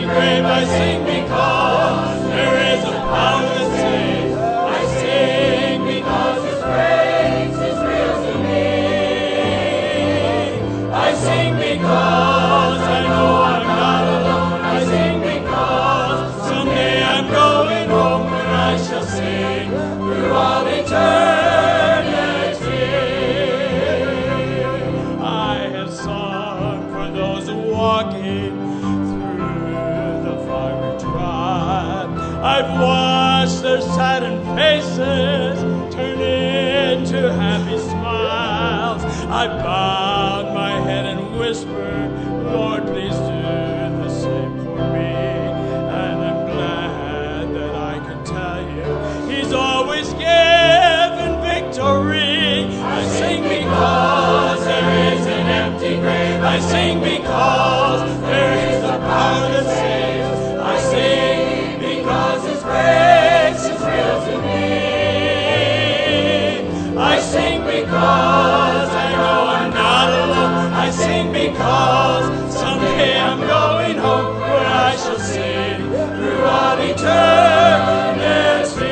grave. I sing because there is a power that saves. I sing because His grace is real to me. I sing because I know I'm not alone. I sing because someday I'm going home where I shall sing through all eternity. I have sung for those walking through the fiery trial. I've watched their saddened faces turn into happy smiles. I've bowed my head and whispered, Lord, please do the same for me. And I'm glad that I can tell you He's always given victory. I sing because there is an empty grave. I sing because there is a power that saves. I sing because His grace is real to me. I sing because I know I'm not alone. I sing because someday I'm going home where I shall sing through all eternity.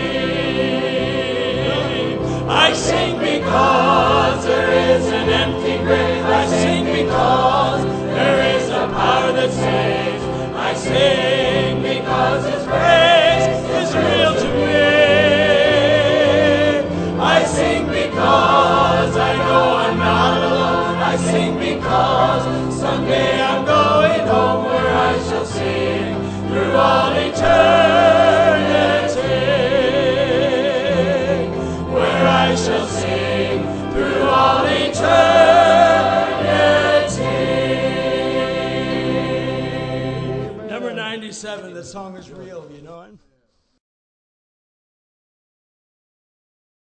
I sing because there is an empty grave. I sing because there is a power that saves. I sing because His grace is real to me. I sing because I know I'm not alone. I sing because someday I'm going home where I shall sing through all eternity. Where I shall sing through all eternity. Number 97, the song is real, you know it?